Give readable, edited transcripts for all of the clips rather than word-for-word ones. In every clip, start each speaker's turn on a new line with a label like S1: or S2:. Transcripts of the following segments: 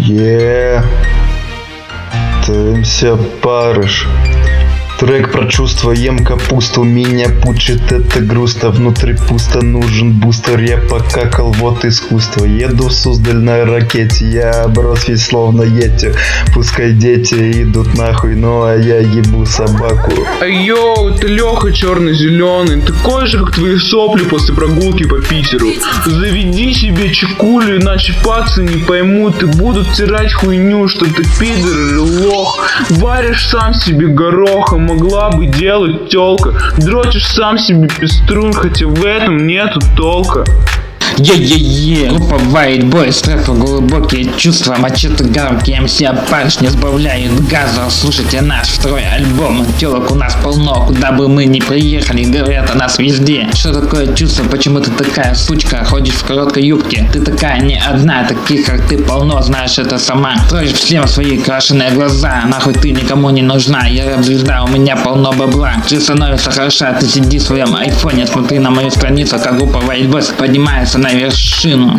S1: Ты вся парыш. Трек про чувство, ем капусту. Меня пучит это грустно. Внутри пусто, нужен бустер. Я покакал, вот искусство. Еду в Суздаль на ракете. Я оброс весь словно Йети. Пускай дети идут нахуй, ну а я ебу собаку.
S2: Йоу, это Леха черно-зеленый. Такой же, как твои сопли после прогулки по Питеру. Заведи себе чекулю, иначе пацы не поймут и будут тирать хуйню, что ты пидор или лох. Варишь сам себе горохом, могла бы делать тёлка. Дрочишь сам себе пеструн, хотя в этом нету толка.
S3: Е-е-е, группа White Boys, рэп глубокие чувства, мачете громкий, МС Апаш не сбавляет газа. Слушайте наш второй альбом, телок у нас полно, куда бы мы ни приехали, говорят о нас везде. Что такое чувство, почему ты такая сучка, ходишь в короткой юбке? Ты такая не одна, таких как ты полно, знаешь это сама. Строишь в шлем свои крашеные глаза, нахуй ты никому не нужна, я рэп-звезда, у меня полно бабла. Жизнь становится хороша, ты сиди в своем айфоне, смотри на мою страницу, как группа White Boys поднимается на вершину.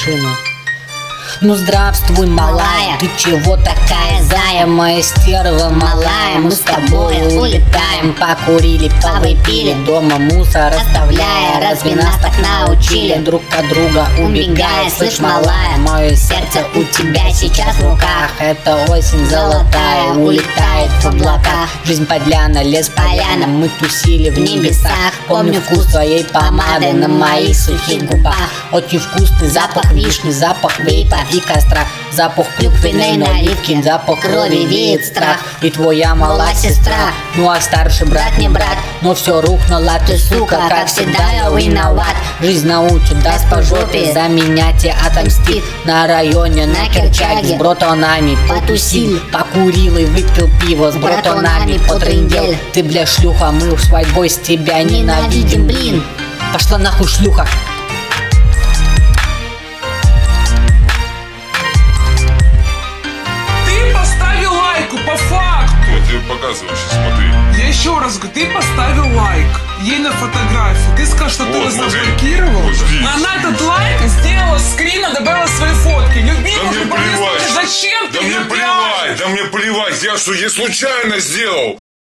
S4: Ну здравствуй, малая, ты чего такая зая? Моя стерва малая, мы с тобой улетаем. Покурили, повыпили, дома мусор оставляя. Разве нас так научили друг от друга убегая? Слышь, малая, мое сердце у тебя сейчас в руках. Это осень золотая, улетает в облака. Жизнь подляна, лес поляна, мы тусили в небесах. Помню вкус твоей помады на моих сухих губах. Очень вкусный запах вишни, запах вейпа и костра, запах клюквенной наливки, запах крови веет страх. И твоя мала сестра, ну а старший брат не брат. Но все рухнуло, ты сука, как всегда я виноват. Жизнь научит, даст по жопе, за меня тебе отомстит. На районе, на Керчаге, с братанами потусил, покурил и выпил пиво, с братанами потрындел. Ты, бля, шлюха, мы в White Boys тебя ненавидим, блин. Пошла нахуй, шлюха.
S5: По факту.
S6: Я тебе показываю, сейчас смотри.
S5: Я еще раз говорю, ты поставил лайк ей на фотографию. Ты сказал, что вот, ты нас заблокировал. Вот она этот лайк сделала скрин, добавила свои фотки. Любимый,
S6: да мне плевать.
S5: Зачем ты?
S6: Да мне плевать, да мне плевать. Я случайно сделал.